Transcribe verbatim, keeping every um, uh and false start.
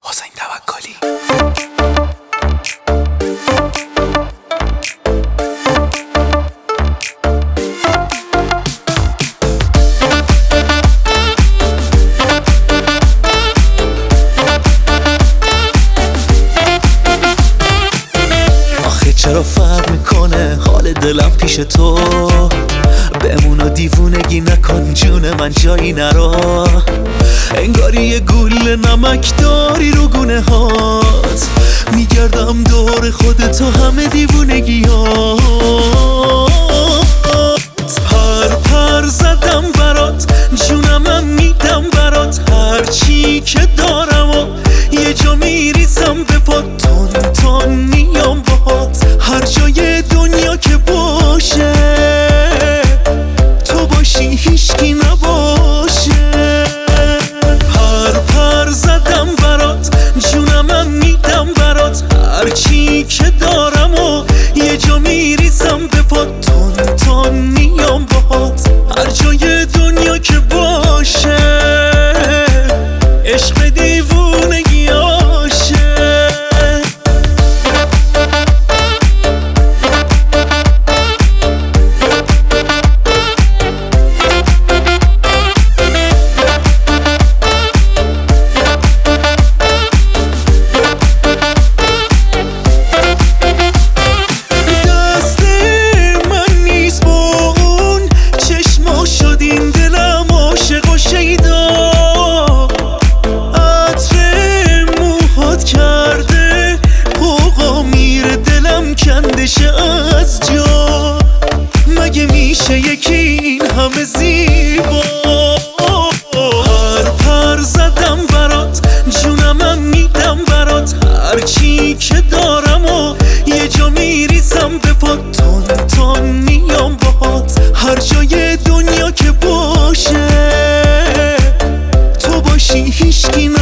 حسین توکلی. آخه چرا فرق میکنه حال دلم پیش تو؟ بمون و دیوونگی نکن جون من جایی نرا. انگاری یه گول نمک داری رو گونه هات، میگردم دور خودتو همه دیوونگی هات. پر پر زدم برات جونمم میدم برات، هرچی که دارم و یه جا میریزم به پات. تون تون میام باهات هر جای دنیا که باشه، تو باشی هیچکی نباشه. پر پر زدم برات جونمم میدم برات، هرچی که دارم و یه جا میریزم به پات. تون تون میام باهات هر جای دنیا که باشه، عشق دیوونگی آشه. از جا مگه میشه یکی این همه زیبا؟ پر پر زدم برات جونمم میدم برات، هرچی که دارم و یه جا میریزم به پات. تون تون میام باهات هر جای دنیا که باشه، تو باشی هیچکی